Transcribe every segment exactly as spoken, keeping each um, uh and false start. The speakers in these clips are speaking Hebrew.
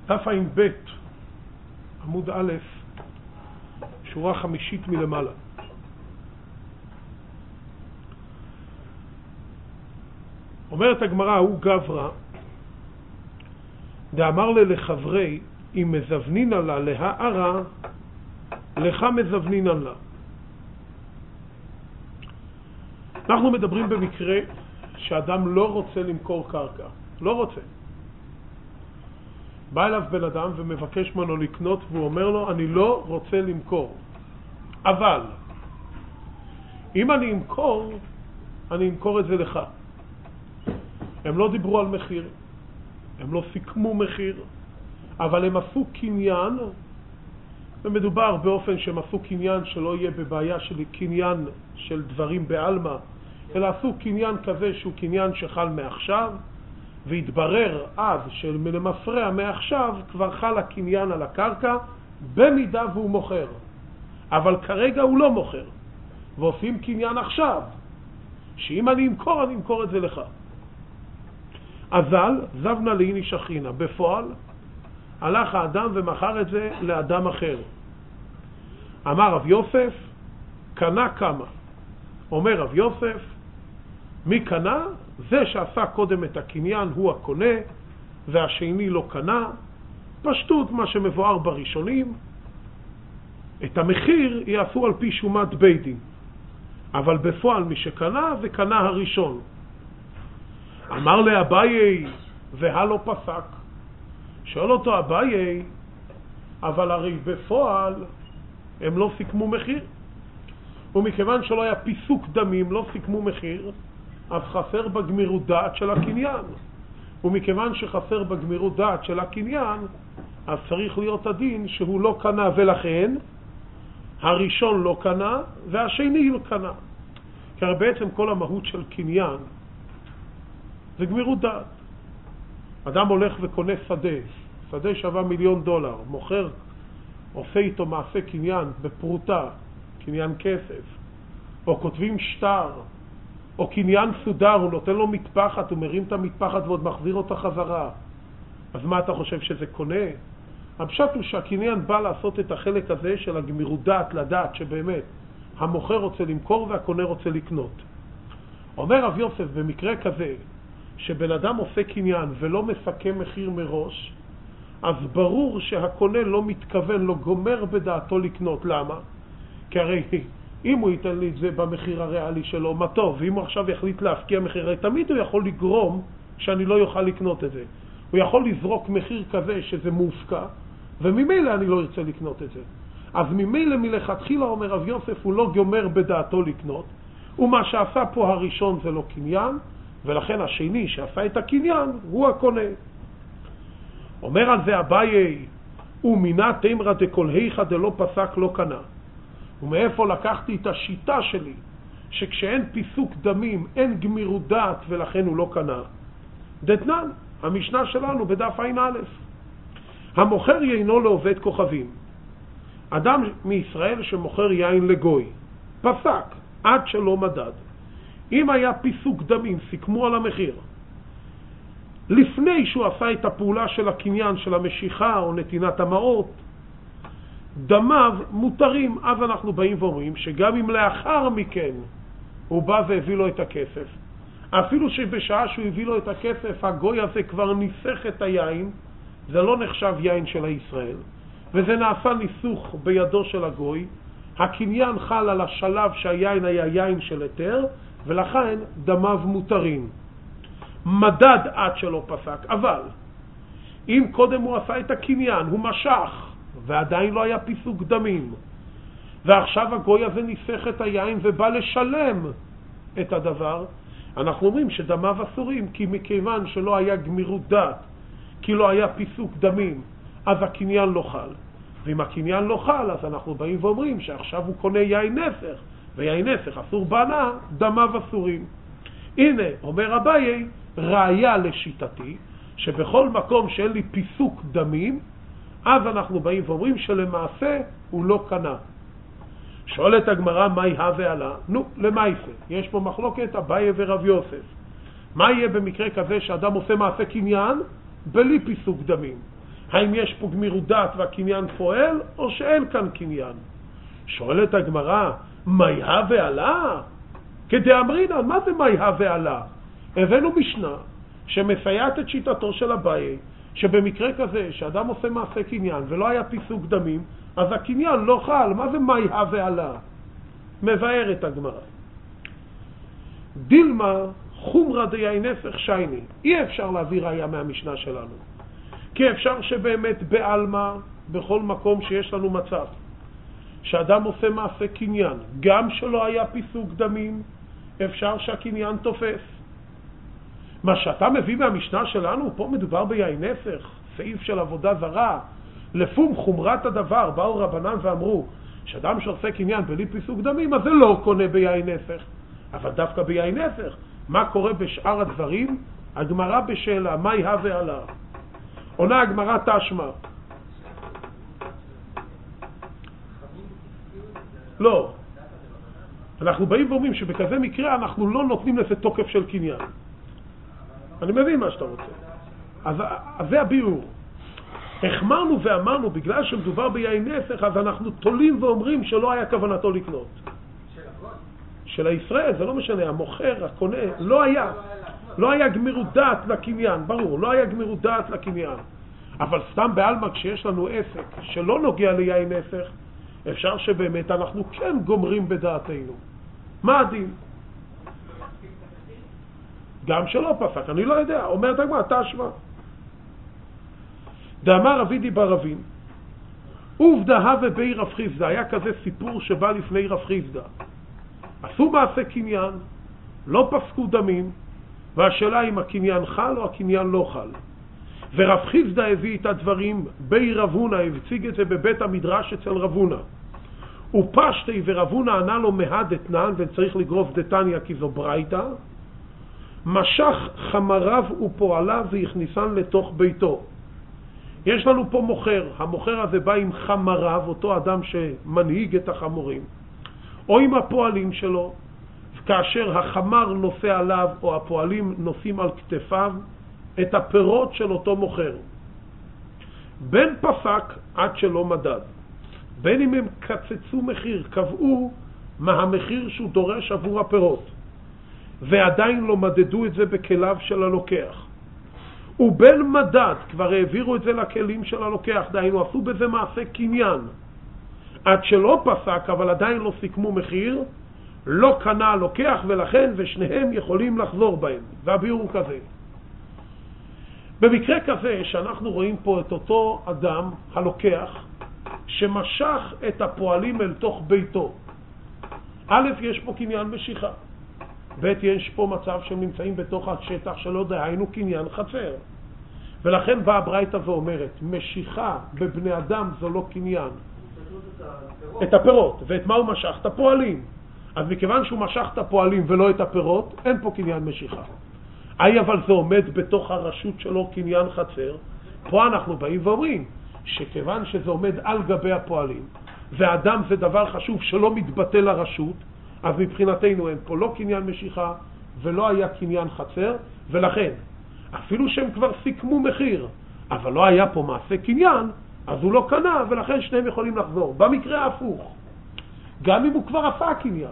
דף ע"ב, עמוד א', שורה חמישית מלמעלה. אומרת הגמרא, הוא גברא, דאמר לה לחברי, אם מזבנינן לה להערה, לך מזבנינן לה. אנחנו מדברים במקרה שאדם לא רוצה למכור קרקע, לא רוצה. בא אליו בן אדם ומבקש ממנו לקנות, והוא אומר לו, אני לא רוצה למכור. אבל, אם אני אמכור, אני אמכור את זה לך. הם לא דיברו על מחיר, הם לא סיכמו מחיר, אבל הם עשו קניין, ומדובר באופן שהם עשו קניין שלא יהיה בבעיה של קניין של דברים בעלמא, אלא עשו קניין כזה שהוא קניין שחל מעכשיו, והתברר אז שלמפרע מעכשיו כבר חל הקניין על הקרקע, במידה והוא מוכר. אבל כרגע הוא לא מוכר, ועושים קניין עכשיו, שאם אני אמכור, אני אמכור את זה לך. אבל זבנה לאיני שכינה, בפועל הלך האדם ומכר את זה לאדם אחר. אמר רב יוסף, קנה כמה. אומר רב יוסף, מי קנה? זה שעשה קודם את הקניין הוא הקונה, והשני לא קנה. פשטות מה שמבואר בראשונים, את המחיר יעשו על פי שומת בית דין, אבל בפועל מי שקנה זה קנה הראשון. אמר לאביי, והלא פסק. שואל אותו אביי, אבל הרי בפועל הם לא סיכמו מחיר, ומכיוון שלא היה פיסוק דמים, לא סיכמו מחיר, אז חסר בגמירות דעת של הקניין. ומכיוון שחסר בגמירות דעת של הקניין, אז צריך להיות הדין שהוא לא קנה, ולכן הראשון לא קנה והשני לא קנה. כי בעצם כל המהות של קניין זה גמירות דעת. אדם הולך וקונה שדה, שדה שווה מיליון דולר, מוכר, עושה איתו מעשה קניין בפרוטה, קניין כסף, או כותבים שטר, או קניין סודר, הוא נותן לו מטפחת, הוא מרים את המטפחת ועוד מחזיר אותה חזרה. אז מה אתה חושב שזה קונה? הפשט הוא שהקניין בא לעשות את החלק הזה של הגמירות דעת, לדעת שבאמת המוכר רוצה למכור והקונה רוצה לקנות. אומר רב יוסף, במקרה כזה שבן אדם עושה קניין ולא מסכם מחיר מראש, אז ברור שהקונה לא מתכוון, לא גומר בדעתו לקנות. למה? כי הרי אם הוא ייתן לי את זה במחיר הריאלי שלו, מה טוב. ואם הוא עכשיו יחליט להפקיע מחיר, הרי תמיד הוא יכול לגרום שאני לא יוכל לקנות את זה. הוא יכול לזרוק מחיר כזה שזה מופקע, וממילא אני לא ארצה לקנות את זה. אז ממילא מלכתחילה, אומר רב יוסף, הוא לא גומר בדעתו לקנות, ומה שעשה פה הראשון זה לא קניין, ולכן השני שעשה את הקניין הוא הקונה. אומר על זה אביי, ומינה תמרה דכל היכא דלא פסק לא קנה. ומאיפה לקחתי את השיטה שלי, שכשאין פיסוק דמים אין גמירות דעת ולכן הוא לא קנה? דתנן, המשנה שלנו בדף ע"א, המוכר יינו לעובד כוכבים. אדם מישראל שמוכר יין לגוי, פסק עד שלא מדד. אם היה פיסוק דמים, סיכמו על המחיר, לפני שהוא עשה את הפעולה של הקניין של המשיכה או נתינת המעות, דמיו מותרים. אז אנחנו באים ואומרים שגם אם לאחר מכן הוא בא והביא לו את הכסף, אפילו שבשעה שהוא הביא לו את הכסף הגוי הזה כבר ניסח את היין, זה לא נחשב יין של הישראל, וזה נעשה ניסוך בידו של הגוי, הקניין חל על השלב שהיין היה יין של היתר, ולכן דמיו מותרים. מדד עד שלא פסק. אבל אם קודם הוא עשה את הקניין, הוא משך ועדיין לא היה פיסוק דמים, ועכשיו הגוי הזה ניסח את היין ובא לשלם את הדבר, אנחנו אומרים שדמיו אסורים, כי מכיוון שלא היה גמירות דעת, כי לא היה פיסוק דמים, אז הקניין לא חל. ואם הקניין לא חל, אז אנחנו באים ואומרים שעכשיו הוא קונה יין נסך, ויין נסך אסור בהנאה, דמיו אסורים. הנה, אומר אביי, ראיה לשיטתי, שבכל מקום שאין לי פיסוק דמים, אז אנחנו באים ואומרים שלמעשה הוא לא קנה. שואלת הגמרא, מה יהיה ועלה? נו, למעשה. יש פה מחלוקת אביי ורב יוסף. מה יהיה במקרה כזה שאדם עושה מעשה קניין בלי פיסוק דמים? האם יש פה גמירות דעת והקניין פועל, או שאין כאן קניין? שואלת הגמרא, מיה ועלה? כדאמרינן, מה זה מיה ועלה? הבאנו משנה שמסייעת את שיטתו של אביי, שבמקרה כזה שאדם עושה מעשה קניין ולא היה פיסוק דמים, אז הקניין לא חל. מה זה מיה ועלה? מבאר את הגמרא. דילמה חומרא דיי נפך שייני. אי אפשר להביא ראיה מהמשנה שלנו, כי אפשר שבאמת בעלמא, בכל מקום שיש לנו מצב שאדם עושה מעשה קניין, גם שלא היה פיסוק דמים, אפשר שהקניין תופס. מה שאתה מביא מהמשנה שלנו, פה מדובר ביין נפך, סעיף של עבודה זרה. לפום חומרת הדבר, באו רבנן ואמרו שאדם שעושה קניין בלי פיסוק דמים, אז זה לא קונה ביין נפך. אבל דווקא ביין נפך, מה קורה בשאר הדברים? הגמרא בשאלה, מה יהיה ועלה? עונה הגמרא תשמע. לא. אנחנו באים ואומרים שבכזה מקרה אנחנו לא נותנים לזה תוקף של קניין. אני מבין מה שאתה רוצה. אז, אז זה הביאור. החמרנו ואמרנו, בגלל שמדובר ביין נפך, אז אנחנו תולים ואומרים שלא היה כוונתו לקנות. של הישראל, זה לא משנה, המוכר, הקונה, לא היה. לא היה גמירות דעת לקניין, ברור, לא היה גמירות דעת לקניין. אבל סתם בעלמא, כשיש לנו עסק שלא נוגע ליין נפך, אפשר שבאמת אנחנו כן גומרים בדעתנו. מה הדין? גם שלא פסק, אני לא יודע. אומר דגמא, תשמע. דאמר רבידי ברבין, עובדה ובי רב חיסדא, היה כזה סיפור שבא לפני רב חיסדא. עשו מעשה קניין, לא פסקו דמים, והשאלה אם הקניין חל או הקניין לא חל. ורב חיסדא הביא את הדברים, בי רב הונא, הציג את זה בבית המדרש אצל רב הונא. ופשטי ורב הונא ענה לו מהד אתנן, וצריך לגרוף דתניא כי זו ברייתא, משך חמריו ופועליו והכניסן לתוך ביתו. יש לנו פה מוכר, המוכר הזה בא עם חמריו, אותו אדם שמנהיג את החמורים, או עם הפועלים שלו, כאשר החמר נושא עליו או הפועלים נושאים על כתפיו את הפירות של אותו מוכר. בין פסק עד שלא מדד, בין אם הם קצצו מחיר, קבעו מה המחיר שהוא דורש עבור הפירות, ועדיין לא מדדו את זה בכליו של הלוקח. ובין מדד, כבר העבירו את זה לכלים של הלוקח, דהיינו עשו בזה מעשה קניין, עד שלא פסק אבל עדיין לא סיכמו מחיר, לא קנה הלוקח, ולכן ושניהם יכולים לחזור בהם. והביאור הוא כזה. במקרה כזה שאנחנו רואים פה את אותו אדם, הלוקח, שמשך את הפועלים אל תוך ביתו. א', יש פה קניין משיכה. ב', יש פה מצב שהם נמצאים בתוך השטח שלא דהיינו קניין חצר. ולכן באה הברייתא ואומרת, משיכה בבני אדם זו לא קניין. את הפירות. ואת מה הוא משך? את הפועלים. אז מכיוון שהוא משך את הפועלים ולא את הפירות, אין פה קניין משיכה. אי, אבל זה עומד בתוך הרשות שלו קניין חצר. פה אנחנו באים ואומרים שכיוון שזה עומד על גבי הפועלים, והאדם זה דבר חשוב שלא מתבטל הרשות, אז מבחינתנו אין פה לא קניין משיכה ולא היה קניין חצר, ולכן אפילו שהם כבר סיכמו מחיר, אבל לא היה פה מעשה קניין, אז הוא לא קנה, ולכן שניהם יכולים לחזור. במקרה ההפוך, גם אם הוא כבר עשה קניין,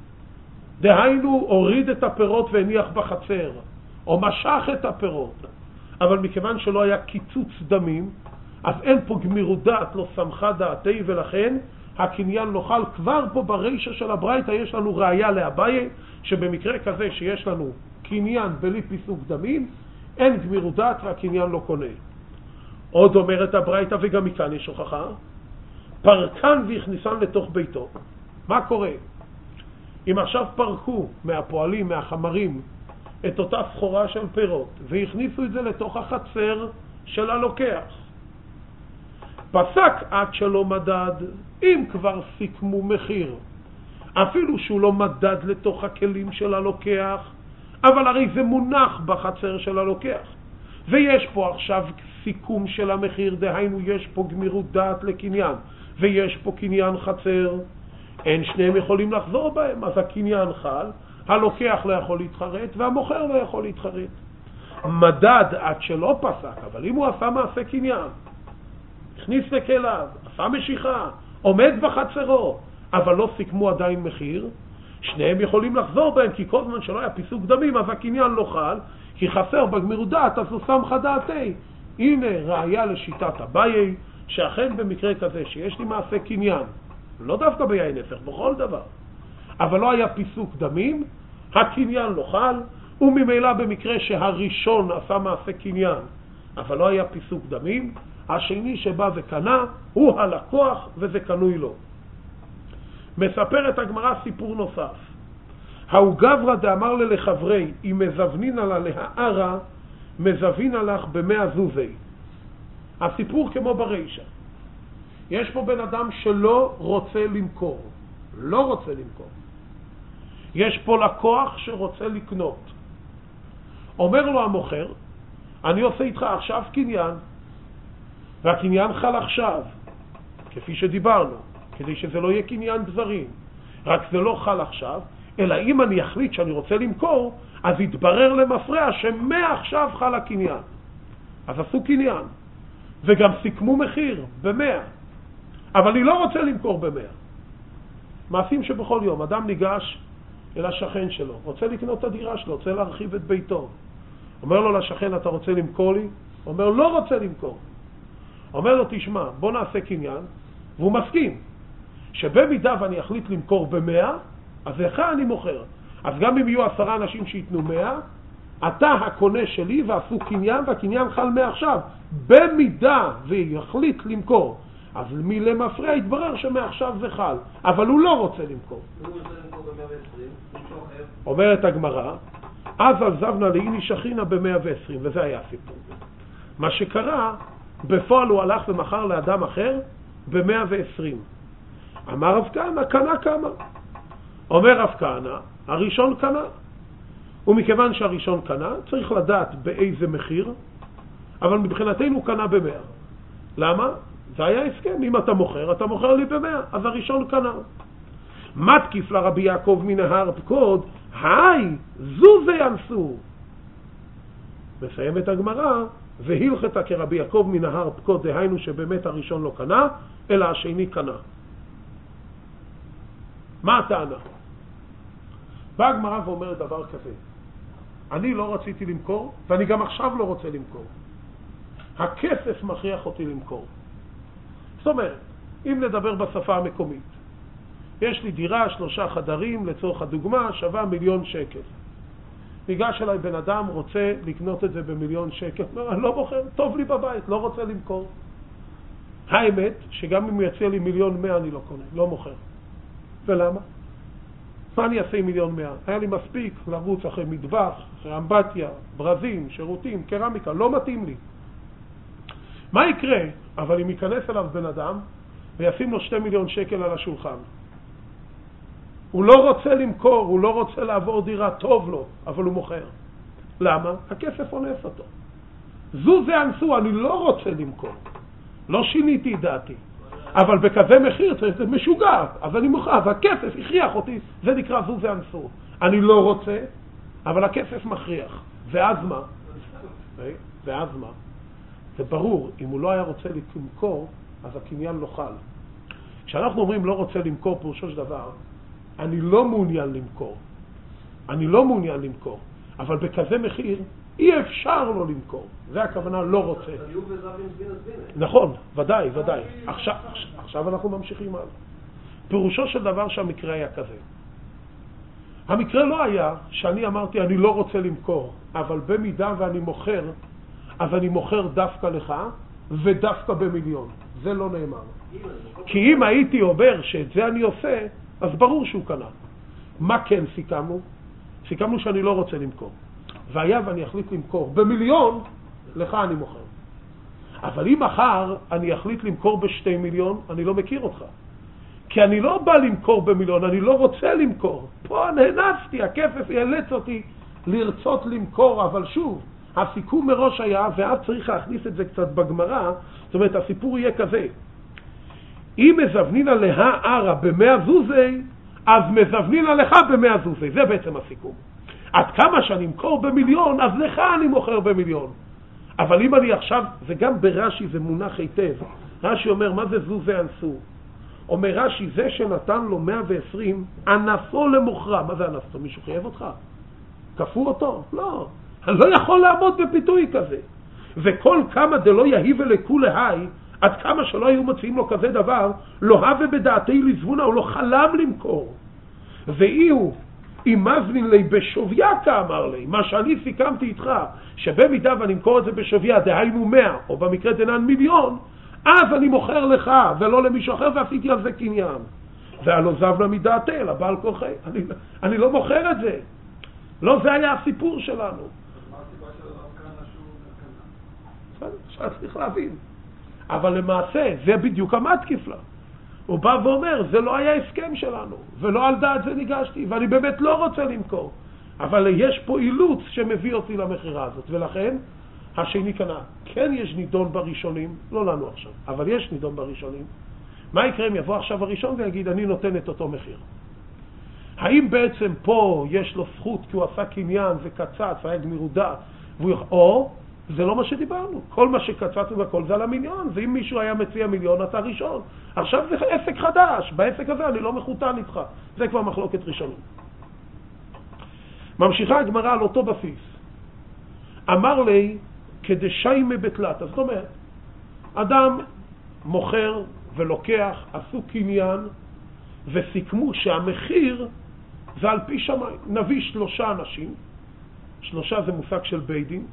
דהיינו הוריד את הפירות והניח בחצר, או משך את הפירות, אבל מכיוון שלא היה קיצוץ דמים, אז אין פה גמירות דעת, לא שמחה דעתי, ולכן הקניין לא חל. כבר פה ברישה של הברייתא יש לנו ראיה לאביי, שבמקרה כזה שיש לנו קניין בלי פיסוק דמים, אין גמירות דעת והקניין לא קונה. עוד אומרת הברייתא, וגם מכאן יש הוכחה, פרקן והכניסן לתוך ביתו. מה קורה? אם עכשיו פרקו מהפועלים, מהחמרים, את אותה סחורה של פירות, והכניסו את זה לתוך החצר של הלוקח, פסק עד שלא מדד, אם כבר סיכמו מחיר, אפילו שהוא לא מדד לתוך הכלים של הלוקח, אבל הרי זה מונח בחצר של הלוקח, ויש פה עכשיו סיכום של המחיר, דהיינו יש פה גמירות דעת לקניין, ויש פה קניין חצר, אין שניהם יכולים לחזור בהם, אז הקניין חל, הלוקח לא יכול להתחרט, והמוכר לא יכול להתחרט. מדד עד שלא פסק, אבל אם הוא עשה מעשה קניין, הכניס לכליו, עשה משיכה, עומד בחצרו, אבל לא סיכמו עדיין מחיר, שניהם יכולים לחזור בהם, כי כל זמן שלא היה פיסוק דמים, אז הקניין לא חל, כי חסר בגמירות דעת, אז הוא סמך דעתי. הנה ראיה לשיטת אביי, שאכן במקרה כזה שיש לי מעשה קניין, לא דווקא ביין הפך, בכל דבר, אבל לא היה פיסוק דמים, הקניין לא חל, וממילא במקרה שהראשון עשה מעשה קניין, אבל לא היה פיסוק דמים, השני שבא וקנה הוא הלקוח וזה קנוי לו. מספרת הגמרא סיפור נוסף. האו גברא דאמר לחברי, אם מזוונין עלה להערה, מזווין עלך במאה זוזי. הסיפור כמו ברישה. יש פה בן אדם שלא רוצה למכור. לא רוצה למכור. יש פה לקוח שרוצה לקנות. אומר לו המוכר, אני עושה איתך עכשיו קניין, והקניין חל עכשיו, כפי שדיברנו, כדי שזה לא יהיה קניין דברים. רק זה לא חל עכשיו, אלא אם אני אחליט שאני רוצה למכור, אז יתברר למפרע שמעכשיו חל הקניין. אז עשו קניין, וגם סיכמו מחיר במאה, אבל אני לא רוצה למכור במאה. מעשים שבכל יום, אדם ניגש אל השכן שלו, רוצה לקנות את הדירה שלו, רוצה להרחיב את ביתו. אומר לו לשכן, אתה רוצה למכור לי? אומר, לא רוצה למכור. אומר לו, תשמע, בוא נעשה קניין, והוא מסכים, שבמידה ואני אחליט למכור במאה, אז לך אני מוכר. אז גם אם יהיו עשרה אנשים שיתנו מאה, אתה הקונה שלי ועשו קניין, והקניין חל מעכשיו. במידה ויחליט למכור, אז מי למפרע יתברר שמעכשיו זה חל, אבל הוא לא רוצה למכור. הוא רוצה למכור ב-מאה ועשרים, אומרת הגמרא, אז עזבנה לאיני שכינה ב-מאה ועשרים, וזה היה הסיפור. מה שקרה, בפועל הוא הלך ומכר לאדם אחר ב-מאה ועשרים. אמר רב כהנא, קנה כמה. אומר רב כהנא, הראשון קנה. ומכיוון שהראשון קנה, צריך לדעת באיזה מחיר, אבל מבחינתנו קנה במאה. למה? זה היה הסכם, אם אתה מוכר, אתה מוכר לי במאה, אז הראשון קנה. מתקיף לרבי יעקב מנהר פקוד, היי, זו זה ינסו. מסיים את הגמרא, והלכתה כרבי יעקב מנהר פקוד, דהיינו שבאמת הראשון לא קנה, אלא השני קנה. מה הטענה? באה הגמרא ואומרת דבר כזה, אני לא רציתי למכור, ואני גם עכשיו לא רוצה למכור. הכסף מכריח אותי למכור. זאת אומרת, אם נדבר בשפה המקומית, יש לי דירה, שלושה חדרים, לצורך הדוגמה, שווה מיליון שקל. ניגש אליי בן אדם, רוצה לקנות את זה במיליון שקל, אומר, אני לא בוחר, טוב לי בבית, לא רוצה למכור. האמת, שגם אם הוא יציע לי מיליון מאה, אני לא קונה, לא מוכר. ולמה? מה אני אעשה עם מיליון מאה? היה לי מספיק לרוץ אחרי מטבח, אחרי אמבטיה, ברזים, שירותים, קרמיקה, לא מתאים לי. מה יקרה? אבל אם ייכנס אליו בן אדם וישים לו שתי מיליון שקל על השולחן, הוא לא רוצה למכור, הוא לא רוצה לעבור דירה, טוב לו, אבל הוא מוכר. למה? הכסף אונס אותו. זו זה אנסו, אני לא רוצה למכור. לא שיניתי דעתי. אבל בכזה מחיר זה משוגע, אז אני מוכר, והכסף הכריח אותי, זה נקרא זו זה אנסו. אני לא רוצה, אבל הכסף מכריח. ואז מה? ואז מה? זה ברור, אם הוא לא היה רוצה למכור, אז הקניין לא חל. כשאנחנו אומרים לא רוצה למכור, פירושו של דבר, אני לא מעוניין למכור. אני לא מעוניין למכור. אבל בכזה מחיר, אי אפשר לא למכור. זה הכוונה לא רוצה. נכון, ודאי, ודאי. עכשיו, עכשיו אנחנו ממשיכים הלאה. פירושו של דבר שהמקרה היה כזה. המקרה לא היה שאני אמרתי אני לא רוצה למכור, אבל במידה ואני מוכר, אז אני מוכר דווקא לך ודווקא במיליון. זה לא נאמר. כי אם הייתי אומר שאת זה אני עושה, אז ברור שהוא קנה. מה כן סיכמנו? סיכמנו שאני לא רוצה למכור. והיה ואני אחליט למכור במיליון, לך אני מוכר. אבל אם מחר אני אחליט למכור בשתי מיליון, אני לא מכיר אותך. כי אני לא בא למכור במיליון, אני לא רוצה למכור. פה נהנפתי, הכסף ילץ אותי לרצות למכור, אבל שוב, הסיכום מראש היה, ואז צריך להכניס את זה קצת בגמרא, זאת אומרת, הסיפור יהיה כזה. אם מזוונין עליה ערה במאה זוזי, אז מזוונין עליך במאה זוזי. זה בעצם הסיכום. עד כמה שאני אמכור במיליון, אז לך אני מוכר במיליון. אבל אם אני עכשיו, זה גם ברש"י זה מונח היטב, רש"י אומר, מה זה זו זה אנסו? אומר רש"י, זה שנתן לו מאה ועשרים, אנסו למוכרה. מה זה אנסו? מישהו חייב אותך? כפו אותו? לא. אני לא יכול לעמוד בפיתוי כזה. וכל כמה דלא יהיב לכולי היי, עד כמה שלא היו מציעים לו כזה דבר, לא הווה בדעתי לזבונה, הוא לא חלם למכור. ואי הוא, אם מזמין לי בשוויה כאמר לי, מה שאני סיכמתי איתך, שבמידה ואני אמכור את זה בשוויה, דהיינו מאה, או במקרה דנן מיליון, אז אני מוכר לך ולא למישהו אחר, ועשיתי על זה קניין. והלא זבנה מדעתי, אלא בעל כוחי. אני, אני לא מוכר את זה. לא זה היה הסיפור שלנו. מה הסיבה של הרב כהנא שהוא קנה? בסדר, צריך להבין. אבל למעשה, זה בדיוק המתקיף לה. הוא בא ואומר, זה לא היה הסכם שלנו, ולא על דעת זה ניגשתי, ואני באמת לא רוצה למכור. אבל יש פה אילוץ שמביא אותי למחירה הזאת, ולכן השני קנה. כן יש נידון בראשונים, לא לנו עכשיו, אבל יש נידון בראשונים. מה יקרה אם יבוא עכשיו הראשון ויגיד, אני נותן את אותו מחיר? האם בעצם פה יש לו זכות כי הוא עשה קניין וקצץ, היה גמירות דעת, או זה לא מה שדיברנו. כל מה שקצצנו בכל זה על המיליון, ואם מישהו היה מציע מיליון, אתה ראשון. עכשיו זה עסק חדש, בעסק הזה אני לא מחותן איתך. זה כבר מחלוקת ראשונים. ממשיכה הגמרא על אותו בסיס. אמר לי, כדשי מבטלת. זאת אומרת, אדם מוכר ולוקח, עשו קניין, וסיכמו שהמחיר זה על פי שמיים. נביא שלושה אנשים, שלושה זה מושג של בית דין,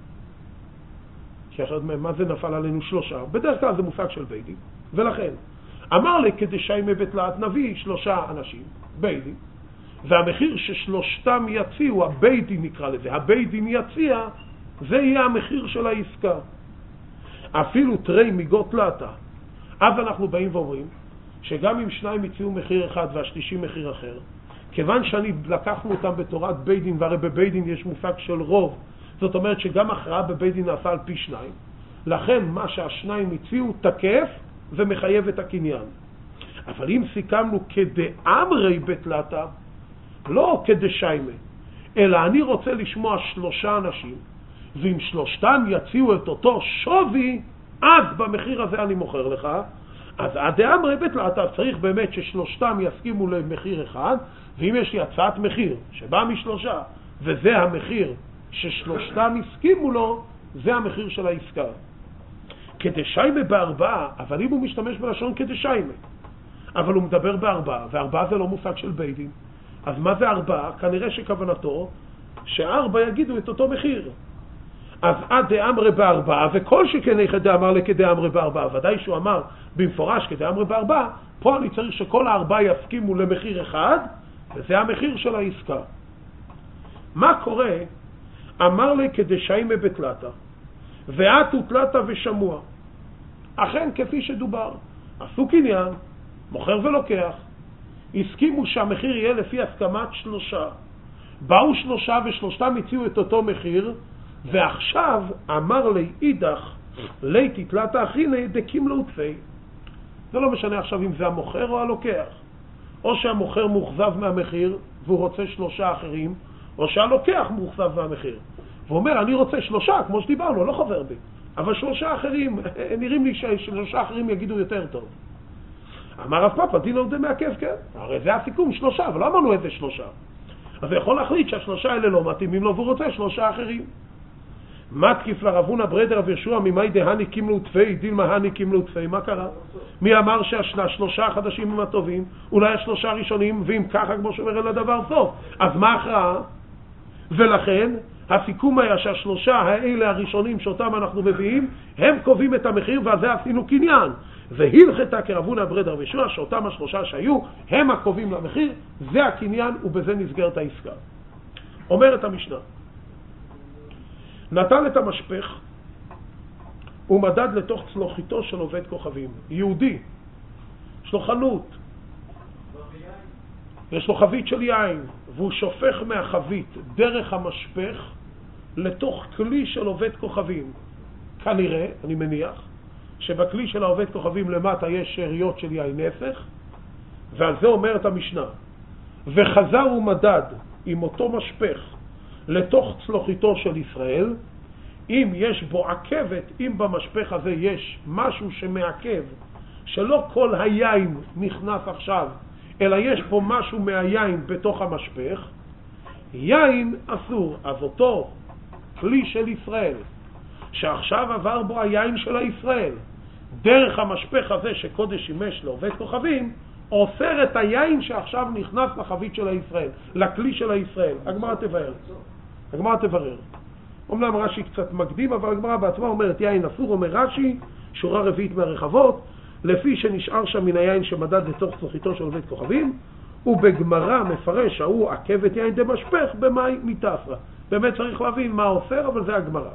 שאחד מהם, מה זה נפל עלינו שלושה? בדרך כלל זה מושג של בית דין, ולכן, אמר לי כדשי מבטלת, נביא שלושה אנשים, בית דין, והמחיר ששלושתם יציעו, הבית דין נקרא לזה, הבית דין יציע, זה יהיה המחיר של העסקה. אפילו תרי מיגות לאטה. אז אנחנו באים ואומרים, שגם אם שניים יציעו מחיר אחד והשלישי מחיר אחר, כיוון שאני לקחנו אותם בתורת בית דין, והרי בבית דין יש מושג של רוב, זאת אומרת שגם הכרעה בבית דין נעשה על פי שניים, לכן מה שהשניים הציעו תקף ומחייב את הקניין. אבל אם סיכמנו כדאמרי בטלתה, לא כדשיימה, אלא אני רוצה לשמוע שלושה אנשים, ואם שלושתם יציעו את אותו שווי, אז במחיר הזה אני מוכר לך, אז הדאמרי בטלתה צריך באמת ששלושתם יסכימו למחיר אחד, ואם יש לי הצעת מחיר שבא משלושה, וזה המחיר ששלושתם הסכימו לו, זה המחיר של העסקה. כדשיימה בארבעה, אבל אם הוא משתמש בלשון כדשיימה, אבל הוא מדבר בארבעה, וארבעה זה לא מושג של בית דין, אז מה זה ארבעה? כנראה שכוונתו שארבע יגידו את אותו מחיר. אז עד דאמרי בארבעה, וכל שכן איך דאמר לכדאמרי בארבעה, ודאי שהוא אמר במפורש כדאמרי בארבעה, פה אני צריך שכל הארבעה יסכימו למחיר אחד, וזה המחיר של העסקה. מה קורה? אמר לי כדשיימה בטלתה, ואת הוטלתה ושמוע. אכן כפי שדובר, עשו קניין, מוכר ולוקח, הסכימו שהמחיר יהיה לפי הסכמת שלושה. באו שלושה ושלושתם הציעו את אותו מחיר, ועכשיו אמר לי אידך, לי תתלתה אחריני דקים לא תפי. זה לא משנה עכשיו אם זה המוכר או הלוקח. או שהמוכר מוחזב מהמחיר והוא רוצה שלושה אחרים, או שהלוקח מוחזב מהמחיר. והוא אומר, אני רוצה שלושה, כמו שדיברנו, לא חבר בי. אבל שלושה אחרים, נראים לי ששלושה אחרים יגידו יותר טוב. אמר רב פאפא, דין עוד מעכב, כן? הרי זה הסיכום, שלושה, אבל לא אמרנו איזה שלושה. אז הוא יכול להחליט שהשלושה האלה לא מתאימים לו, והוא רוצה שלושה אחרים. מתקיף לרבונה ברדר וישוע ממאי דהני קימלו תפי, דילמה הני קימלו תפי. מה קרה? מי אמר שהשלושה החדשים הם הטובים? אולי השלושה הראשונים, ואם ככה כמו שאומר אין לדבר טוב. אז מה הכרעה? ולכן הסיכום היה שהשלושה האלה הראשונים שאותם אנחנו מביאים, הם קובעים את המחיר, ועל זה עשינו קניין. והלכתה כרבונה ברדר וישוע, שאותם השלושה שהיו, הם הקובעים למחיר, זה הקניין, ובזה נסגרת העסקה. אומרת המשנה, נתן את המשפך ומדד לתוך צלוחיתו של עובד כוכבים. יהודי, יש לו חנות, יש לו חבית של יין, והוא שופך מהחבית דרך המשפך לתוך כלי של עובד כוכבים. כנראה, אני מניח, שבכלי של העובד כוכבים למטה יש שאריות של יין נפח, ועל זה אומרת המשנה, וחזר ומדד עם אותו משפך לתוך צלוחיתו של ישראל, אם יש בו עקבת, אם במשפך הזה יש משהו שמעכב שלא כל היין נכנס עכשיו, אלא יש פה משהו מהיין בתוך המשפך, יין אסור. אז אותו כלי של ישראל, שעכשיו עבר בו היין של הישראל, דרך המשפך הזה שקודש שימש לעובד כוכבים, אוסר את היין שעכשיו נכנס לחבית של הישראל, לכלי של הישראל. הגמרא תברר. הגמרא תברר. אומנם רש"י קצת מקדים, אבל הגמרא בעצמה אומרת יין אסור. אומר רש"י, שורה רביעית מהרחבות, לפי שנשאר שם מן היין שמדד לצורך צורכיתו של עובד כוכבים, ובגמרא מפרש ההוא עקבת יין דמשפך במאי מתפרא. באמת צריך להבין מה אוסר, אבל זה הגמרא.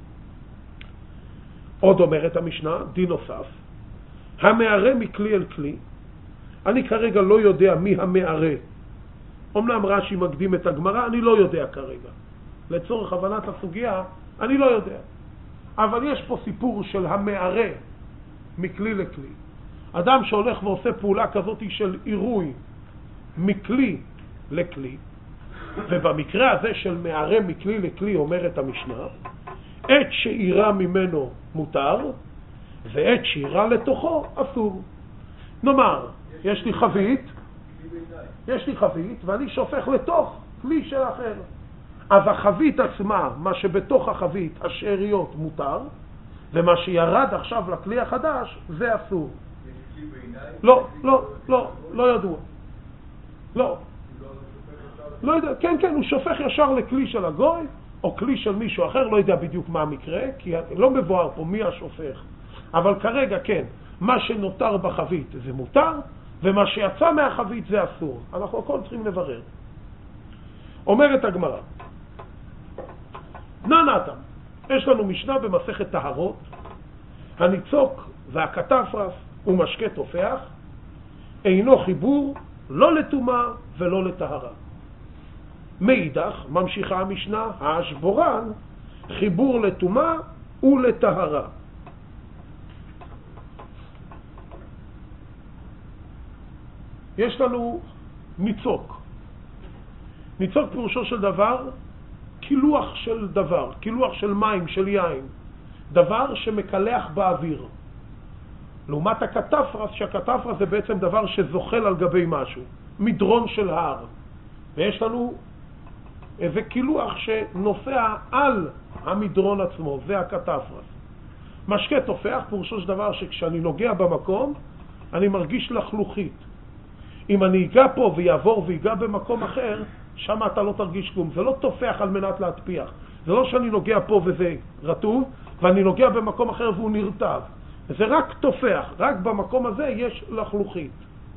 עוד אומרת המשנה, דין נוסף, המערה מכלי אל כלי. אני כרגע לא יודע מי המערה. אמנם רש"י מקדים את הגמרא, אני לא יודע כרגע. לצורך הבנת הסוגיה, אני לא יודע. אבל יש פה סיפור של המערה מכלי לכלי. אדם שהולך ועושה פעולה כזאת של עירוי מכלי לכלי, ובמקרה הזה של מערה מכלי לכלי אומרת המשנה, עת שעירה ממנו מותר, ועת שעירה לתוכו אסור. נאמר, יש לי חבית, יש לי חבית, ואני שופך לתוך כלי של אחר. אז החבית עצמה, מה שבתוך החבית, השאריות מותר, ומה שירד עכשיו לכלי החדש, זה אסור. לא, לא, לא, לא ידוע. לא. לא יודע, כן, כן, הוא שופך ישר לכלי של הגוי, או כלי של מישהו אחר, לא יודע בדיוק מה המקרה, כי לא מבואר פה מי השופך. אבל כרגע כן, מה שנותר בחבית זה מותר, ומה שיצא מהחבית זה אסור. אנחנו הכל צריכים לברר. אומרת הגמרא, נענתם, יש לנו משנה במסכת טהרות, הניצוק והקטפרס ומשקה תופח, אינו חיבור לא לטומאה ולא לטהרה. מאידך, ממשיכה המשנה, האשבורן, חיבור לטומאה ולטהרה. יש לנו ניצוק. ניצוק פירושו של דבר, קילוח של דבר, קילוח של מים, של יין. דבר שמקלח באוויר. לעומת הקטפרס, שהקטפרס זה בעצם דבר שזוחל על גבי משהו. מדרון של הר. ויש לנו איזה קילוח שנוסע על המדרון עצמו, זה הקטפרס. משקה תופח, פירושו של דבר שכשאני נוגע במקום, אני מרגיש לחלוכית. אם אני אגע פה ויעבור ויגע במקום אחר, שם אתה לא תרגיש כלום. זה לא תופח על מנת להטפיח. זה לא שאני נוגע פה וזה רטוב, ואני נוגע במקום אחר והוא נרטב. זה רק תופח, רק במקום הזה יש לחלוכית.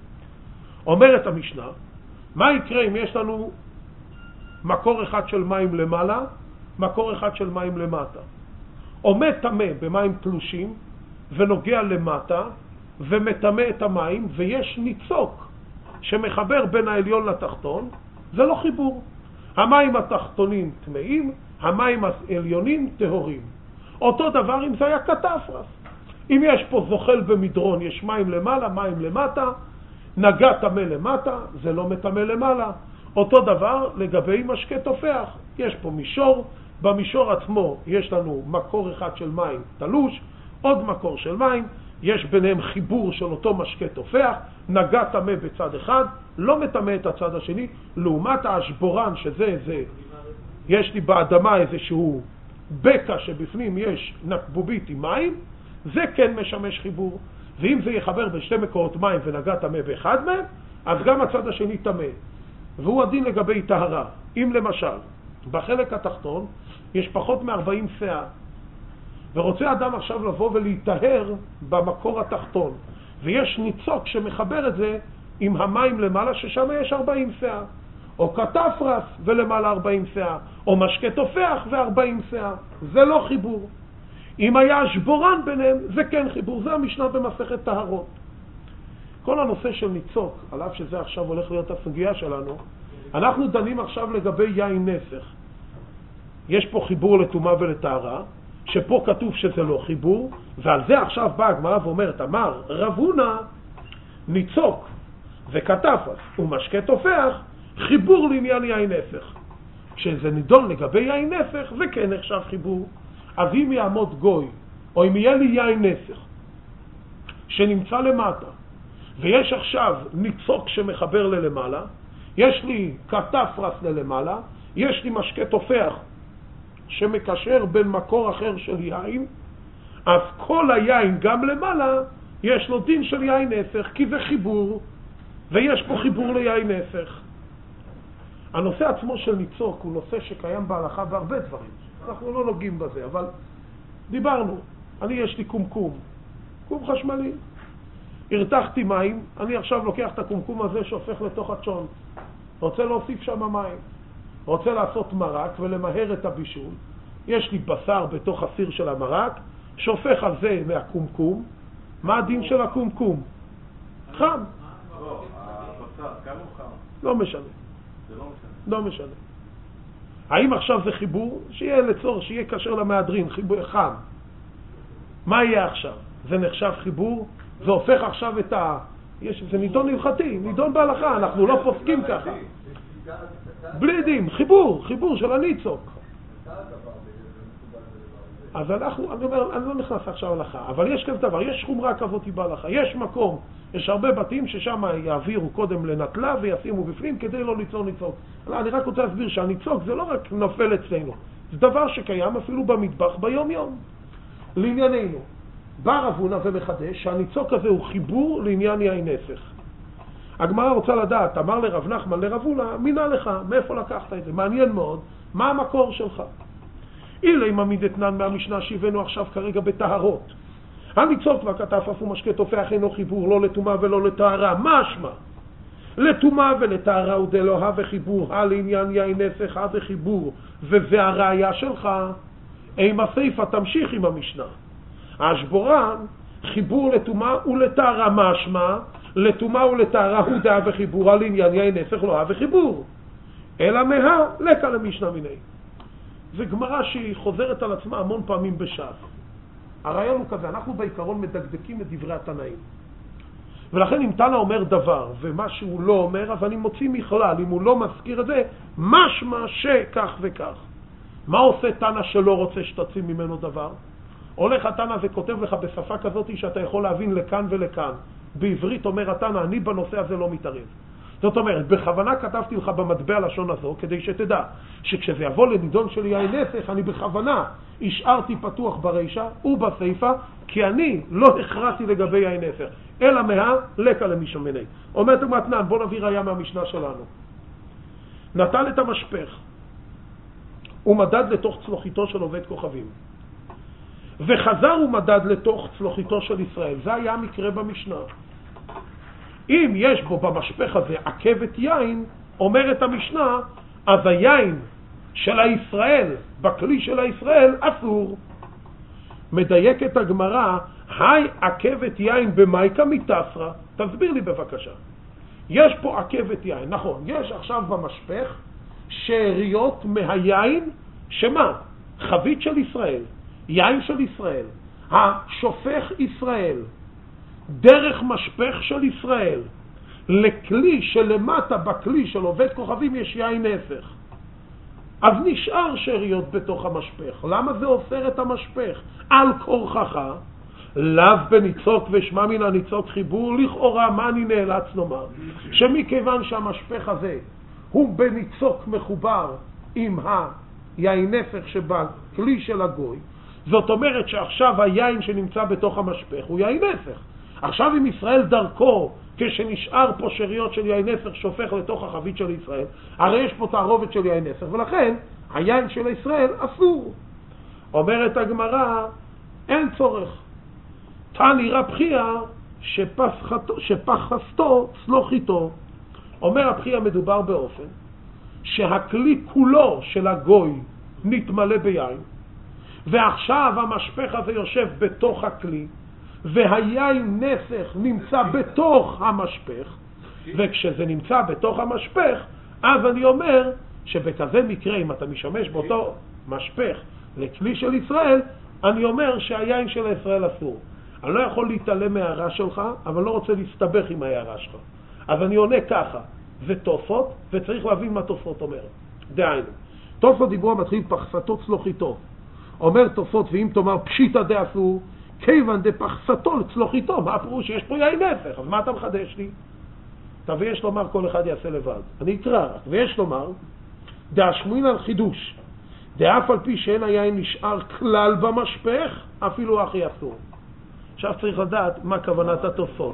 אומרת המשנה, מה יקרה אם יש לנו מקור אחד של מים למעלה, מקור אחד של מים למטה? עומד טמא במים תלושים ונוגע למטה ומטמא את המים, ויש ניצוק שמחבר בין העליון לתחתון, זה לא חיבור. המים התחתונים טמאים, המים העליונים טהורים. אותו דבר אם זה היה קטפרס. אם יש פה זוחל במדרון, יש מים למעלה, מים למטה, נגע טמא למטה, זה לא מטמא למעלה. אותו דבר לגבי משקה תופח. יש פה מישור, במישור עצמו יש לנו מקור אחד של מים תלוש, עוד מקור של מים, יש ביניהם חיבור של אותו משקה תופח, נגע טמא בצד אחד, לא מטמא את הצד השני. לעומת האשבורן, שזה זה, יש לי באדמה איזשהו בקע שבפנים יש נקבובית עם מים, זה כן משמש חיבור. ואם זה יחבר בשתי מקורות מים ונגע טמא באחד מהם, אז גם הצד השני טמא. והוא הדין לגבי טהרה. אם למשל, בחלק התחתון יש פחות מ-ארבעים שאה, ורוצה אדם עכשיו לבוא ולהיטהר במקור התחתון, ויש ניצוק שמחבר את זה עם המים למעלה ששם יש ארבעים שאה, או קטפרס ולמעלה ארבעים שאה, או משקה תופח ו-ארבעים שאה. זה לא חיבור. אם היה אשבורן ביניהם, זה כן חיבור. זה המשנה במסכת טהרות. כל הנושא של ניצוק, על אף שזה עכשיו הולך להיות הסוגיה שלנו, אנחנו דנים עכשיו לגבי יין נסך. יש פה חיבור לטומאה ולטהרה, שפה כתוב שזה לא חיבור, ועל זה עכשיו באה הגמרא ואומרת, אמר רב הונא, ניצוק וקטפרס ומשקה תופח, חיבור לעניין יין נסך. כשזה נידון לגבי יין נסך, זה כן נחשב חיבור. אז אם יעמוד גוי, או אם יהיה לי יין נסך, שנמצא למטה, ויש עכשיו ניצוק שמחבר ללמעלה, יש לי כתף רס ללמעלה, יש לי משקה תופח שמקשר בין מקור אחר של יין, אז כל היין גם למעלה יש לו דין של יין נפח, כי זה חיבור, ויש פה חיבור ליין נפח. הנושא עצמו של ניצוק הוא נושא שקיים בהלכה בהרבה דברים. אנחנו לא נוגעים בזה, אבל דיברנו. אני יש לי קומקום, קום חשמלי. הרתחתי מים, אני עכשיו לוקח את הקומקום הזה שהופך לתוך הצ'ון. רוצה להוסיף שם מים. רוצה לעשות מרק ולמהר את הבישול. יש לי בשר בתוך הסיר של המרק, שהופך על זה מהקומקום. מה הדין של הקומקום? חם. לא, הבשר, כמה הוא חם? לא משנה. זה לא משנה. לא משנה. האם עכשיו זה חיבור? שיהיה לצור, שיהיה קשר למהדרין, חיבור חם. מה יהיה עכשיו? זה נחשב חיבור? זה הופך עכשיו את ה... יש, זה נידון הלכתי, נידון בהלכה, אנחנו לא פוסקים ככה. בלי דין, חיבור, חיבור של הניצוק. אז אנחנו, אני אומר, אני לא נכנס עכשיו להלכה, אבל יש כזה דבר, יש חומרה כזאת בהלכה, יש מקום, יש הרבה בתים ששם יעבירו קודם לנטלה וישימו בפנים כדי לא ליצור ניצוק. אני רק רוצה להסביר שהניצוק זה לא רק נופל אצלנו, זה דבר שקיים אפילו במטבח ביום יום. לענייננו, בא רב הונא ומחדש שהניצוק הזה הוא חיבור לעניין יין נפח. הגמרא רוצה לדעת, אמר לרב נחמן לרב הונא, מינה לך, מאיפה לקחת את זה? מעניין מאוד, מה המקור שלך? אילי מעמיד אתנן מהמשנה שהבאנו עכשיו כרגע בטהרות. הניצוק והכתף אף הוא משקה תופח אינו חיבור, לא לטומאה ולא לטהרה. משמע, לטומאה ולטהרה הוא דלוה וחיבור, לעניין יין נפח עד וחיבור, וזה הראיה שלך. עם הסיפה תמשיך עם המשנה. השבורן, חיבור לטומאה ולטהרה. משמע, לטומאה ולטהרה הוא דעה וחיבור, לעניין יין נפח לא וחיבור. אלא מה לקה למשנה מיני. זה גמרא שהיא חוזרת על עצמה המון פעמים בש"ס. הרעיון הוא כזה, אנחנו בעיקרון מדקדקים את דברי התנאים. ולכן אם תנא אומר דבר ומה שהוא לא אומר, אז אני מוציא מכלל, אם הוא לא מזכיר את זה, משמע שכך וכך. מה עושה תנא שלא רוצה שתוציא ממנו דבר? הולך התנא וכותב לך בשפה כזאת שאתה יכול להבין לכאן ולכאן. בעברית אומר התנא, אני בנושא הזה לא מתערב. זאת אומרת, בכוונה כתבתי לך במטבע לשון הזו, כדי שתדע שכשזה יבוא לנידון של יין נפח, אני בכוונה השארתי פתוח ברישה ובסייפה, כי אני לא הכרעתי לגבי יין נפח, אלא מה לקה למשנה מיני. אומרת המתנן, בוא נביא ראיה מהמשנה שלנו. נטל את המשפך, ומדד לתוך צלוחיתו של עובד כוכבים, וחזר ומדד לתוך צלוחיתו של ישראל. זה היה המקרה במשנה. אם יש בו במשפך הזה עקבת יין, אומרת המשנה, אז היין של הישראל, בכלי של הישראל, אסור. מדייקת הגמרא, היי עקבת יין במייקה מתסרה. תסביר לי בבקשה. יש פה עקבת יין, נכון, יש עכשיו במשפך שאריות מהיין, שמה? חבית של ישראל, יין של ישראל, השופך ישראל, דרך משפך של ישראל, לכלי שלמטה בכלי של עובד כוכבים יש יין נפח. אז נשאר שאריות בתוך המשפך. למה זה אוסר את המשפך? על כורחך, לאו בניצוק ושמה מן הניצוק חיבור. לכאורה מה אני נאלץ לומר? שמכיוון שהמשפך הזה הוא בניצוק מחובר עם היין נפח שבכלי של הגוי, זאת אומרת שעכשיו היין שנמצא בתוך המשפך הוא יין נפח. עכשיו אם ישראל דרכו, כשנשאר פה שאריות של יין נפח שופך לתוך החבית של ישראל, הרי יש פה תערובת של יין נפח, ולכן היין של ישראל אסור. אומרת הגמרא, אין צורך. תני רב חייא שפחסתו צלוחיתו. אומר רב חייא, מדובר באופן שהכלי כולו של הגוי נתמלא ביין, ועכשיו המשפך הזה יושב בתוך הכלי, והיין נפח נמצא בתוך המשפך, וכשזה נמצא בתוך המשפך, אז אני אומר שבכזה מקרה, אם אתה משמש באותו משפך לכלי של ישראל, אני אומר שהיין של ישראל אסור. אני לא יכול להתעלם מההערה שלך, אבל לא רוצה להסתבך עם ההערה שלך. אז אני עונה ככה, זה תוספות, וצריך להבין מה תוספות אומר. דהיינו, תוספות דיברו המתחיל פחסתו צלוחיתו. אומר תוספות, ואם תאמר פשיטא דאסור, כיוון דפחסתו לצלוחיתו. מה הפירוש? שיש פה יין נפח, אז מה אתה מחדש לי? ויש לומר כל אחד יעשה לבד. אני אקרא רק. ויש לומר, דאשמין על חידוש, דאף על פי שאין היין נשאר כלל במשפך, אפילו אחי אסור. עכשיו צריך לדעת מה כוונת התוספות.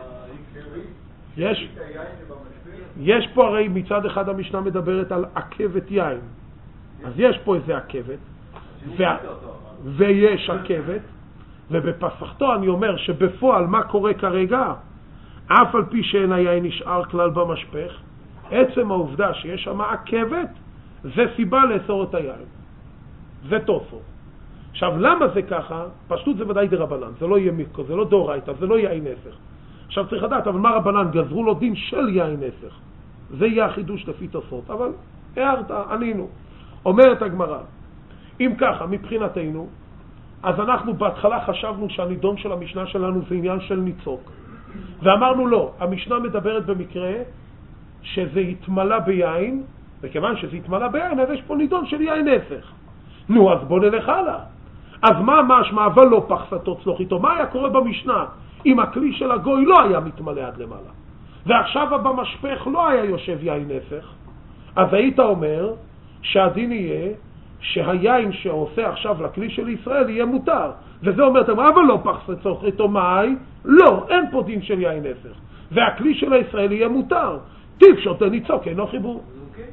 יש, יש פה הרי מצד אחד המשנה מדברת על עקבת יין. אז יש פה איזה עקבת, ו... ויש עקבת, ובפסחתו אני אומר שבפועל מה קורה כרגע? אף על פי שאין היין נשאר כלל במשפך, עצם העובדה שיש שם עקבת, זה סיבה לאסור את היין. זה תוספות. עכשיו, למה זה ככה? פשטות זה ודאי דרבנן, זה לא יהיה מיקרו, זה לא דאורייתא, זה לא יין נפח. עכשיו צריך לדעת, אבל מה רבנן? גזרו לו דין של יין נפח. זה יהיה החידוש לפי תוספות, אבל הערת, ענינו. אומרת הגמרא, אם ככה, מבחינתנו, אז אנחנו בהתחלה חשבנו שהנידון של המשנה שלנו זה עניין של ניצוק. ואמרנו לא, המשנה מדברת במקרה שזה התמלא ביין, וכיוון שזה התמלא ביין, אז יש פה נידון של יין נפח. נו, אז בוא נלך הלאה. אז מה משמע, אבל לא פחסתו צלוחיתו? מה היה קורה במשנה אם הכלי של הגוי לא היה מתמלא עד למעלה? ועכשיו במשפך לא היה יושב יין נפח, אז היית אומר שהדין יהיה שהיין שעושה עכשיו לכלי של ישראל יהיה מותר. וזה אומר, אבל לא פחסתו צלוחיתו, מאי? לא, אין פה דין של יין נפח. והכלי של הישראל יהיה מותר. טיף שותה ניצוק, אינו חיבור.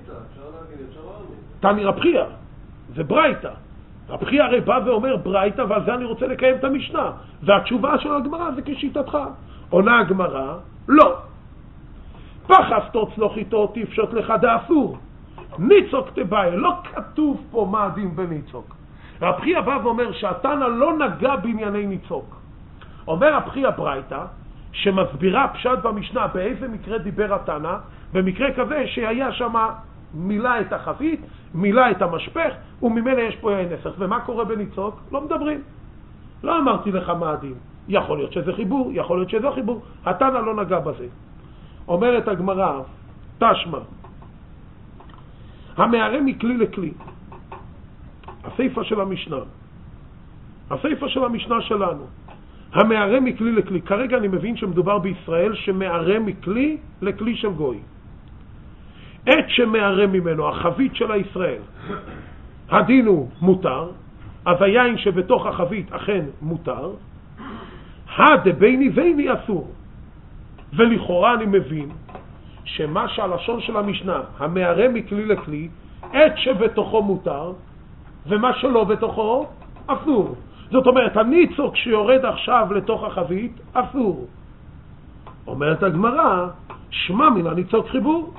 תני רב חייא, זה ברייתא. רב חייא הרי בא ואומר ברייתא, ועל זה אני רוצה לקיים את המשנה. והתשובה של הגמרא זה כשיטתך. עונה הגמרא, לא. פחסתו צלוחיתו תפשוט לך דאסור. ניצוק תבאי, לא כתוב פה מה הדין בניצוק. רב חייא בא ואומר שהתנא לא נגע בענייני ניצוק. אומר רב חייא ברייתא, שמסבירה פשט במשנה באיזה מקרה דיבר התנא, במקרה כזה שהיה שם מילא את החבית, מילא את המשפך, וממילא יש פה יין נפח. ומה קורה בניצוק? לא מדברים. לא אמרתי לך מה הדין. יכול להיות שזה חיבור, יכול להיות שזה חיבור. התנא לא נגע בזה. אומרת הגמרא, תשמע, המערה מכלי לכלי. הסיפה של המשנה. הסיפה של המשנה שלנו. המערה מכלי לכלי. כרגע אני מבין שמדובר בישראל שמערה מכלי לכלי של גוי. עת שמערה ממנו, החבית של הישראל, הדין הוא מותר, אז היין שבתוך החבית אכן מותר, הדביני ויני אסור. ולכאורה אני מבין שמה שהלשון של המשנה, המערה מכלי לכלי, עת שבתוכו מותר, ומה שלא בתוכו אסור. זאת אומרת, הניצוק שיורד עכשיו לתוך החבית אסור. אומרת הגמרא, שמע מן הניצוק חיבור.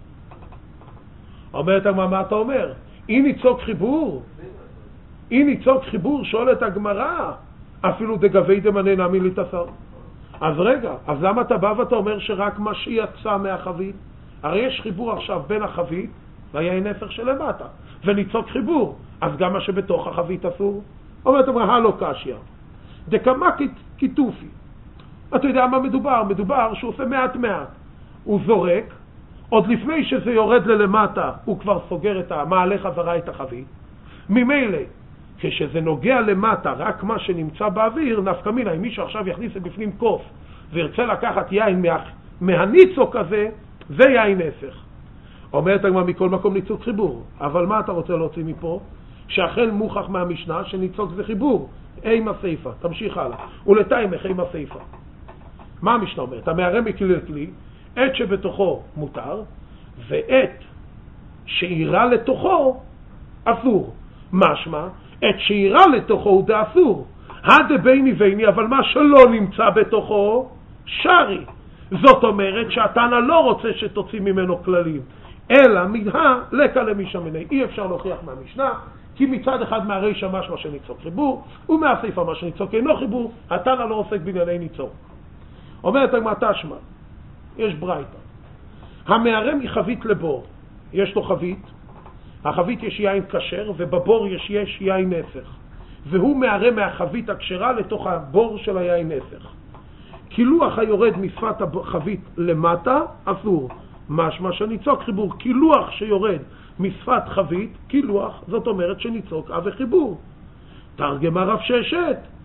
אומרת הגמרא, מה אתה אומר? אי ניצוק חיבור? אי ניצוק חיבור, שואלת הגמרא, אפילו דגבי דמנה נמי לתסר. אז רגע, אז למה אתה בא ואתה אומר שרק מה שיצא מהחבית? הרי יש חיבור עכשיו בין החבית והיין נפח שלמטה, וניצוק חיבור, אז גם מה שבתוך החבית אסור? אומרת הגמרא, הלא קשיא, דקמא כיתופי. אתה יודע מה מדובר? מדובר שהוא עושה מעט מעט. הוא זורק, עוד לפני שזה יורד ללמטה, הוא כבר סוגר את המעלה חזרה את החבית. ממילא, כשזה נוגע למטה, רק מה שנמצא באוויר, נפקא מינה, אם מישהו עכשיו יכניס את בפנים קוף, וירצה לקחת יין מה, מהניצוק הזה, זה יין נפח. אומרת הגמרא, מכל מקום ניצוק חיבור. אבל מה אתה רוצה להוציא מפה? שאכן מוכח מהמשנה שניצוק זה חיבור. עם הסיפה, תמשיך הלאה. ולתיים איך עם הסיפה. מה המשנה אומרת? המערה מכלי לכלי, עת שבתוכו מותר, ועת שאירה לתוכו אסור. משמע, עת שאירה לתוכו הוא דה אסור. הדביני ויני, אבל מה שלא נמצא בתוכו, שרי. זאת אומרת שהתנא לא רוצה שתוציא ממנו כללים, אלא מדהה לקה למשמני. אי אפשר להוכיח מהמשנה, כי מצד אחד מהרישא משמע שניצוק חיבור, ומהסיפא מה שניצוק אינו חיבור, התנא לא עוסק בענייני ניצוק. אומרת הגמרא תשמע, יש ברייתא. המערה מחבית לבור, יש לו חבית, החבית יש יין כשר, ובבור יש, יש יין נפח. והוא מערה מהחבית הכשרה לתוך הבור של היין נפח. קילוח היורד משפת החבית למטה, אסור. משמע שניצוק חיבור. קילוח שיורד משפת חבית, קילוח, זאת אומרת שניצוק אב וחיבור. תרגם הרב ששת,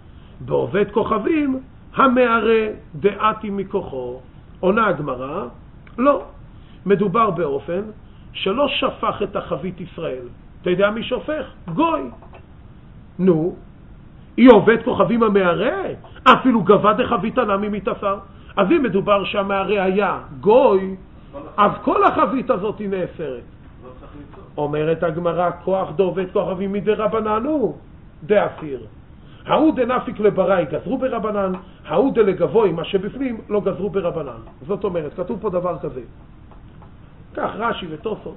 בעובד כוכבים המערה דעתי מכוחו. עונה הגמרא, לא. מדובר באופן שלא שפך את החבית ישראל. אתה יודע מי שופך? גוי. נו, היא עובד כוכבים המערה, אפילו גבה דחבית נמי מתאפר. אז אם מדובר שהמערה היה גוי, אז כל החבית הזאת היא נאסרת. אומרת הגמרא, כוח דעובד כוכבים מדי רבננו דאסיר. ההוא דנפיק לבראי גזרו ברבנן, ההוא דלגבוי מה שבפנים לא גזרו ברבנן. זאת אומרת, כתוב פה דבר כזה, כך רש"י ותוספות,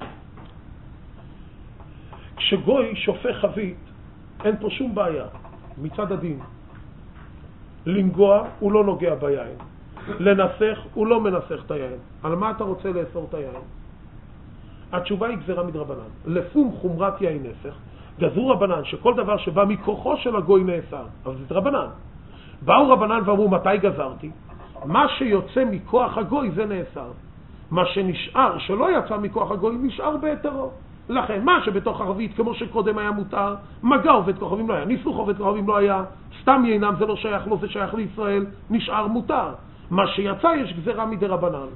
כשגוי שופך חבית אין פה שום בעיה מצד הדין. לנגוע הוא לא נוגע ביין, לנסח הוא לא מנסח את היין. על מה אתה רוצה לאסור את היין? התשובה היא גזרה מדרבנן. לפום חומרת יין נסח, גזרו רבנן שכל דבר שבא מכוחו של הגוי נאסר, אבל זה רבנן. באו רבנן ואמרו, מתי גזרתי? מה שיוצא מכוח הגוי זה נאסר. מה שנשאר שלא יצא מכוח הגוי נשאר בהיתרו. לכן מה שבתוך החבית כמו שקודם היה מותר, מגע עובד כוכבים לא היה, ניסוך עובד כוכבים לא היה, סתם יינם זה לא שייך לו, זה שייך לישראל, נשאר מותר. מה שיצא יש גזרה מדי רבנן.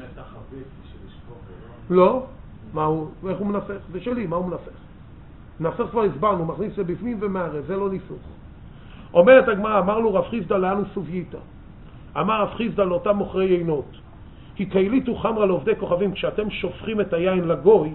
לא? מה הוא, איך הוא מנסח? זה שלי, מה הוא מנסח? ננסח כבר הסברנו, מכניס לבפנים ומערב, זה לא ניסוך. אומרת הגמרא, אמר לו רב חיסדא לאנו סובייתא. אמר רב חיסדא לאותם מוכרי יינות, כי קהיליתו חמרה לעובדי כוכבים, כשאתם שופכים את היין לגוי,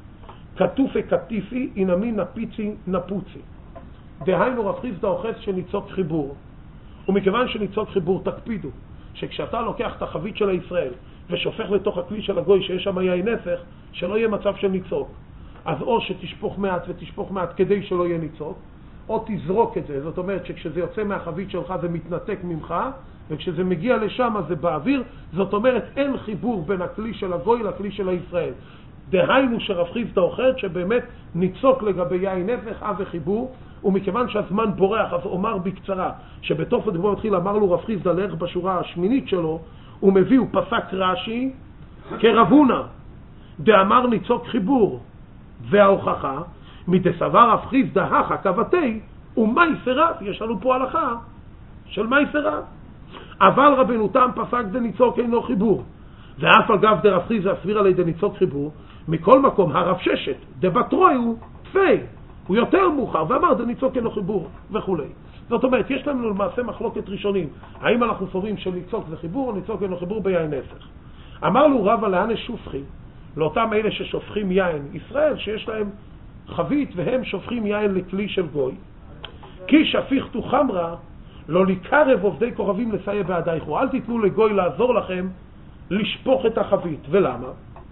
כתופי כתיפי אינמי נפיצי נפוצי. דהיינו רב חיסדא אוחז שניצוק חיבור, ומכיוון שניצוק חיבור תקפידו שכשאתה לוקח את החבית של הישראל ושופך לתוך הכלי של הגוי שיש שם יין נפח, שלא יהיה מצב של ניצוק. אז או שתשפוך מעט ותשפוך מעט כדי שלא יהיה ניצוק, או תזרוק את זה. זאת אומרת שכשזה יוצא מהחבית שלך זה מתנתק ממך, וכשזה מגיע לשם זה באוויר. זאת אומרת אין חיבור בין הכלי של הגוי לכלי של הישראל. דהיינו שרב חיסדא אוחז שבאמת ניצוק לגבי יין נפח אב וחיבור. ומכיוון שהזמן בורח, אז אומר בקצרה שבתוף הדבר מתחיל, אמר לו רב חיסדא לערך בשורה השמינית שלו, הוא מביא, הוא פסק רש"י כרבונה דאמר ניצוק חיבור, וההוכחה מדסבר רב חיסדא הכה כבתי ומייסרת. יש לנו פה הלכה של מייסרת. אבל רבנו תם פסק דניצוק אינו חיבור, ואף על גב דרב חיסדא סביר עלי דניצוק חיבור. מכל מקום הרב ששת דבטרוי הוא תפי, הוא יותר מאוחר ואמר דניצוק אינו חיבור וכו'. זאת אומרת, יש לנו למעשה מחלוקת ראשונים, האם אנחנו סוברים שניצוק זה חיבור או ניצוק אינו חיבור ביין נפח. אמר לו רבא לאן שופכים, לאותם אלה ששופכים יין ישראל שיש להם חבית והם שופכים יין לכלי של גוי, כי שפיכתו חמרה לא לקרב עובדי כוכבים לסייע בעדייכו. אל תיתנו לגוי לעזור לכם לשפוך את החבית. ולמה?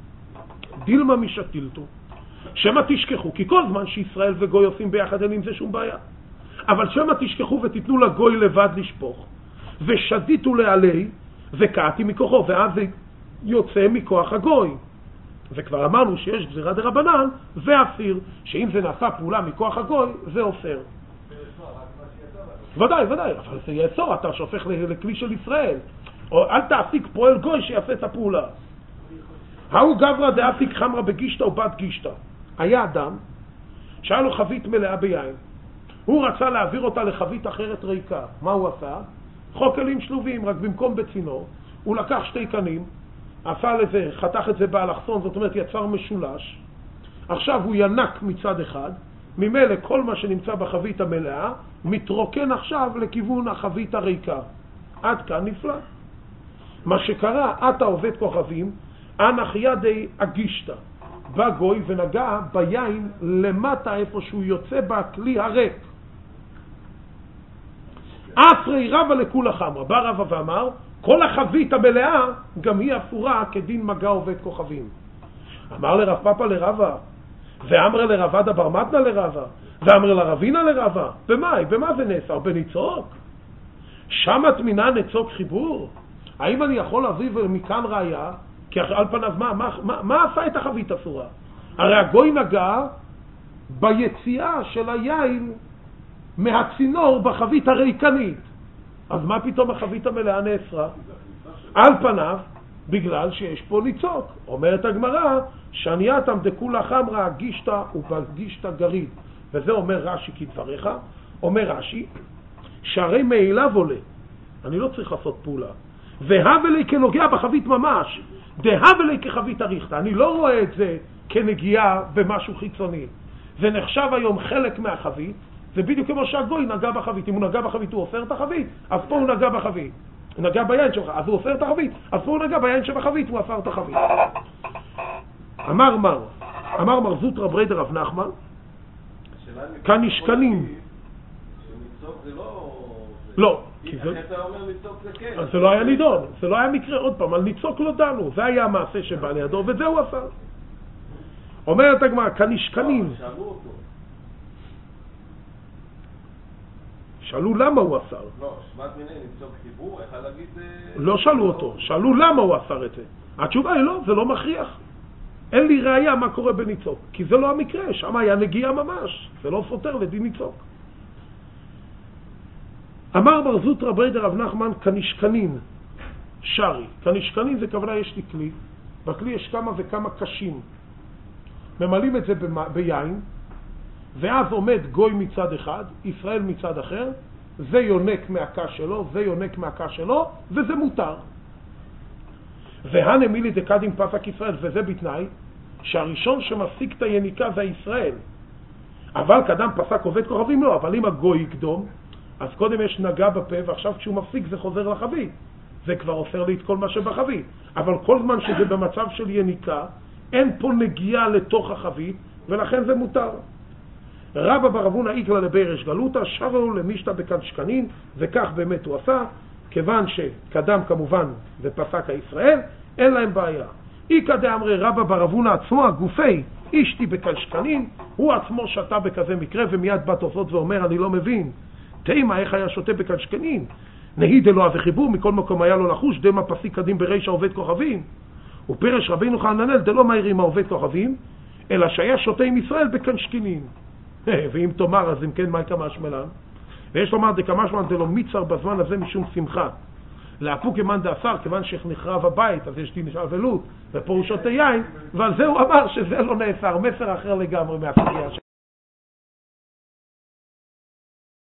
דילמה משתילתו שמה תשכחו, כי כל זמן שישראל וגוי עושים ביחד אין עם זה שום בעיה, אבל שמה תשכחו ותיתנו לגוי לבד לשפוך, ושדיתו לעלי וקעתי מכוחו, ואז זה יוצא מכוח הגוי. וכבר אמרנו שיש גזירה דרבנן ואפיר, שאם זה נעשה פעולה מכוח הגוי זה אופר. ודאי, ודאי, אבל זה יאסור, אתה שופך לכלי של ישראל, או אל תעסיק פועל גוי שיעשה את הפעולה. ההוא גברא דאפיק חמרה בגישתא או בת גישתא. היה אדם שהיה לו חבית מלאה ביין, הוא רצה להעביר אותה לחבית אחרת ריקה. מה הוא עשה? חוק כלים שלובים, רק במקום בצינור הוא לקח שתי קנים, עשה לזה, חתך את זה באלכסון, זאת אומרת יצר משולש. עכשיו הוא ינק מצד אחד, ממילא כל מה שנמצא בחבית המלאה מתרוקן עכשיו לכיוון החבית הריקה. עד כאן נפלא. מה שקרה, אתה עובד כוכבים, אנח ידי אגישתא, בא גוי ונגע ביין למטה איפה שהוא יוצא בכלי הריק. אפרי רבא לכולה חמרה, בא רבא ואמר כל החבית המלאה גם היא אפורה כדין מגע עובד כוכבים. אמר לרב פאפא לרבא, ואמר לרבא דבר מתנא לרבא, ואמר לרבינה לרבא, במאי, במה זה נאסר? בניצוק? שמת מינה ניצוק חיבור? האם אני יכול להביא מכאן ראיה? כי על פניו מה, מה, מה, מה עשה את החבית אסורה? הרי הגוי נגע ביציאה של היין מהצינור בחבית הריקנית, אז מה פתאום החבית המלאה נאסרה? על פניו בגלל שיש פה ניצוק. אומרת הגמרא שנייתם דכולה חמרה גישתא ובגישתא גריד, וזה אומר רש"י כדבריך. אומר רש"י שהרי מאליו עולה. אני לא צריך לעשות פעולה. והבלי כנוגע בחבית ממש, דהבלי כחבית אריכתא. אני לא רואה את זה כנגיעה במשהו חיצוני. זה נחשב היום חלק מהחבית, זה בדיוק כמו שהגוי נגע בחבית. אם הוא נגע בחבית הוא אופר את החבית, אז פה הוא נגע בחבית. הוא נגע ביין שלך, אז הוא אופר את החבית, אז פה הוא נגע ביין שבחבית, הוא אופר את החבית. אמר מר, אמר מר זוטרא בריידא רב נחמן, כנשקנים. שניצוק זה לא... לא. כי אתה אומר ניצוק זה כן. אז זה לא היה נידון, זה לא היה מקרה. עוד פעם, על ניצוק לא דנו, זה היה המעשה שבא לידו, וזה הוא עשה. אומרת הגמרא, כנשקנים. שאלו אותו. שאלו למה הוא אסר. לא, שמעת מיני ניצוק חיבור, איך להגיד... לא שאלו אותו, שאלו למה הוא אסר את זה. התשובה היא לא, זה לא מכריח. אין לי ראייה מה קורה בניצוק, כי זה לא המקרה, שם היה נגיעה ממש, זה לא סותר לדין ניצוק. אמר בר זוטרא בריידא רב נחמן, כנשקנין, שרי. כנשקנין זה כוונה יש לי כלי, בכלי יש כמה וכמה קשים. ממלאים את זה ביין, ואז עומד גוי מצד אחד, ישראל מצד אחר, זה יונק מהקש שלו, זה יונק מהקש שלו, וזה מותר. והנה מילי דקדים פסק ישראל, וזה בתנאי שהראשון שמפסיק את היניקה זה ישראל. אבל קדם פסק עובד כוכבים לא, אבל אם הגוי יקדום, אז קודם יש נגע בפה, ועכשיו כשהוא מפסיק זה חוזר לחבית. זה כבר אוסר לי את כל מה שבחבית. אבל כל זמן שזה במצב של יניקה, אין פה נגיעה לתוך החבית, ולכן זה מותר. רבא בר אבונה איקרא לבירש גלותא, שבו למשתא בקנשקנין, וכך באמת הוא עשה, כיוון שקדם כמובן ופסק הישראל, אין להם בעיה. איקא דאמרי רבא בר אבונה עצמו, הגופי, אשתי בקנשקנין, הוא עצמו שתה בכזה מקרה, ומיד בא תוספות ואומר, אני לא מבין, תימה איך היה שותה בקנשקנין? נהי דלא אבי חיבור, מכל מקום היה לו לחוש, דמה פסיק קדים ברישא עובד כוכבים. ופרש רבינו חננאל דלא מהירים העובד כוכבים, אלא שהיה שותה עם ישראל בקנשקנין. ואם תאמר, אז אם כן, מה כמשמען? ויש לומר דקמשמען דלא מיצר בזמן הזה משום שמחה. לאפוק כמאן דאסר, כיוון שנחרב הבית, אז יש דין אבלות, ופה הוא שותה יין, ועל זה הוא אמר שזה לא נאסר, מסר אחר לגמרי מהסוגיה.